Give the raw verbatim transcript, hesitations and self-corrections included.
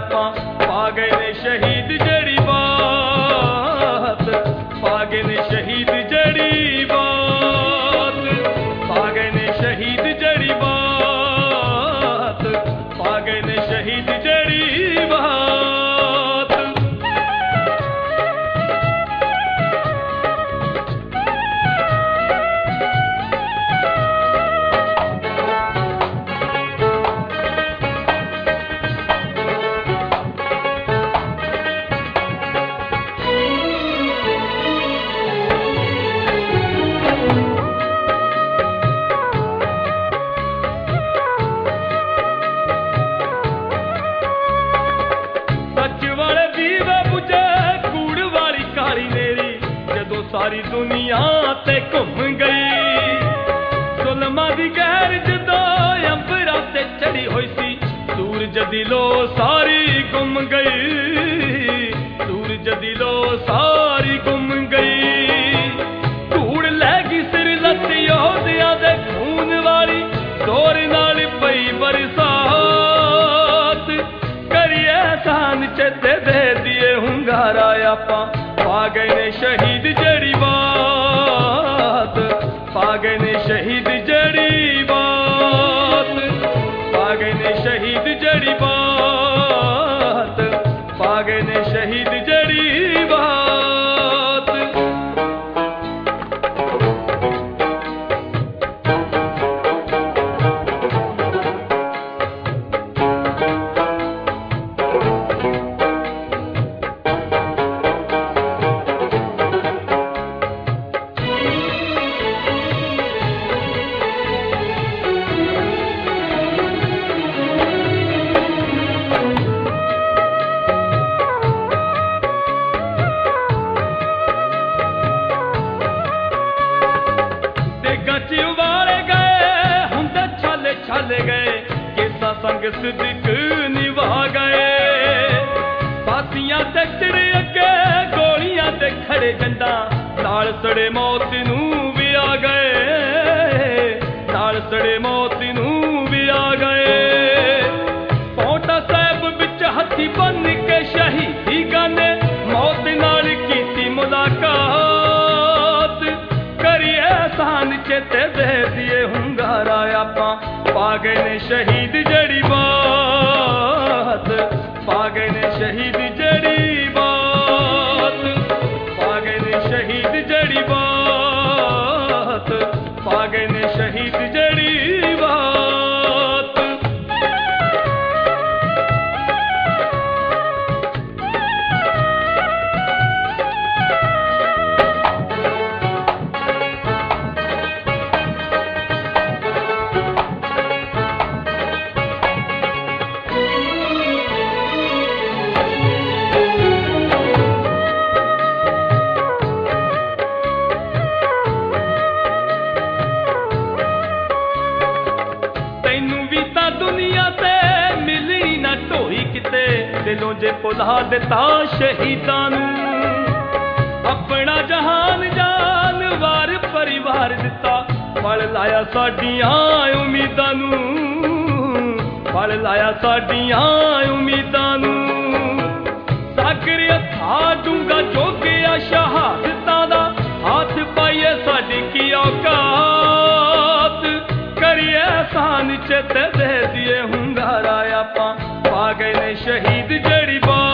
आपां पा गए ने शहीद जड़ी बात पा गए ने शहीद जड़ी बात पा गए ने शहीद जड़ी बात पा गए ने शहीद जड़ी बात। सारी दुनिया ते घूम गई जुल्मां दी गैर जदों अंबरां ते चढ़ी होई सी सूरज दी लो सारी गुम गई सूरज दी लो सारी गुम गई धूड़ लै गई सिर लत योधियां दे खून वाली जोर नाल पई बरसात करिए एहसान चेते दे दिए हुंगारा आपां पा गए ने शहीद जड़ी बात पा गए ने शहीद जड़ी बात पा गए ने शहीद जड़ी बात पा गए ने शहीद जड़ी बात। संग सिद्दीक निभा गए फांसियां ते चढ़े अगे गोलियां ते खड़े गंडा नाल सड़े मौत नूं भी आ गए नाल सड़े मौत नूं भी आ गए पौंटा साहिब विच हथी बन के शहीदी गाने मौत नाल कीती मुलाकात करिए एहसान चेते दे दिए हुंगारा आपां पा गए ने शहीद जड़ी बात पा गए ने शहीद जड़ी बात पा गए ने शहीद जड़ी बात पा गए ने शहीद जड़ी बात। दिलों जे भुला दिता शहीदां नूं अपना जहान जान वार परिवार दिता फल लाया साडियां उम्मीदां नूं फल लाया साडियां उम्मीदां नूं सागर अथा डूंगा जोगिया शहादतां दा हाथ पाइए साडी की औकात करिए एहसान चेते दे दिए हुंगारा आपां पा गए ने शहीद जड़ी बात